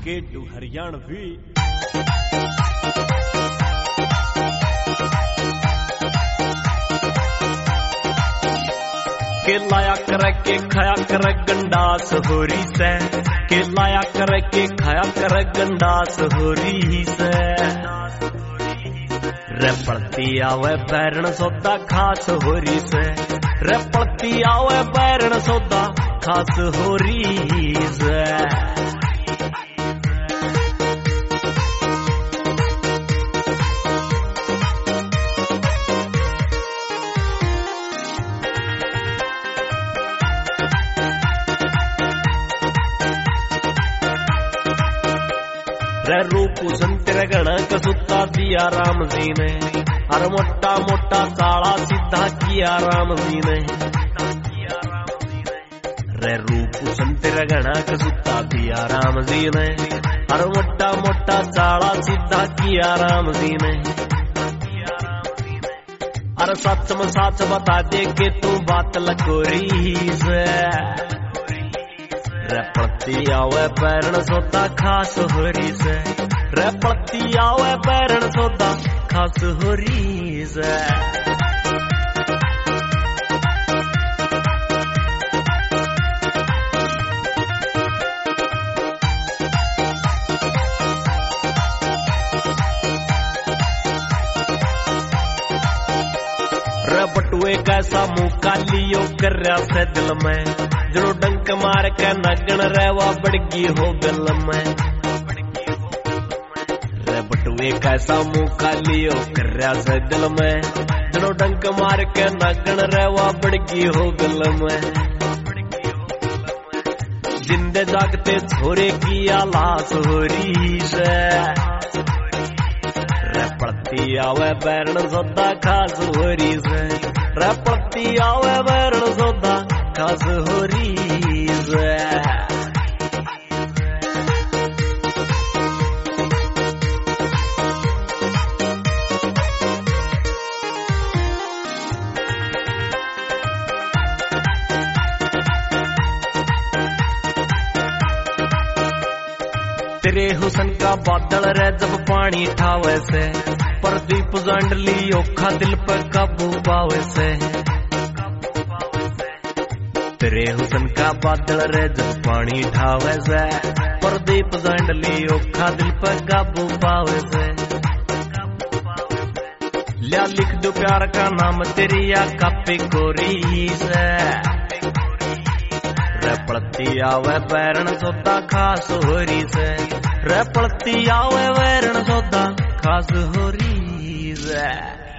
गेडू हरियाणवी के लाया कर के खाया कर गंडास होरी से, के लाया कर के खाया कर गंडास होरी से। रे पड़ती आवे बैरण सौदा खास होरी से, रे पड़ती आवे बैरण सौदा खास होरी से। रे रूप संतर गण कसुता दिया राम जी ने, अरे मोटा मोटा साड़ा सीधा किया राम जी ने। रे रूप संतर गण कसुता दिया राम जी ने, अरे मोटा मोटा साड़ा सीधा किया राम जी ने। अरे सच में सच बता दे के तू बात लकोरी से। रे पड़ती आवे बैरण सौदा खास होरी से, रे पड़ती आवे बैरण सौदा खास होरी से। रे बटुए कैसा मुंह कालियो कर रहा से दिल में, जो डंक मार के नगन रहवा बड़गी हो गल में। रे बटुए कैसा मुंह कालियो कर रहा से दिल में, जो डंक मार के नगन रहवा बड़गी हो गल में। जिंदे जागते छोरे की आलास होरी से। रे पड़ती आवे बैरण सौदा खास होरी से, रे पड़ती आवे बैरण सौदा खास होरी से। तेरे हुसन का बादल रे जब पानी ठावे से, प्रदीप जांडली ओखा दिल पर काबू पावे से। तेरे हुसन का बादल रे जब पानी ठावे से, प्रदीप जांडली ओखा दिल पर काबू पावे से। लिया लिख दो प्यार का नाम तेरी या कापी कोरी से। रे पड़ती आवे बैरण सौदा खास होरी से, रे पड़ती आवे बैरण सौदा खास होरी से।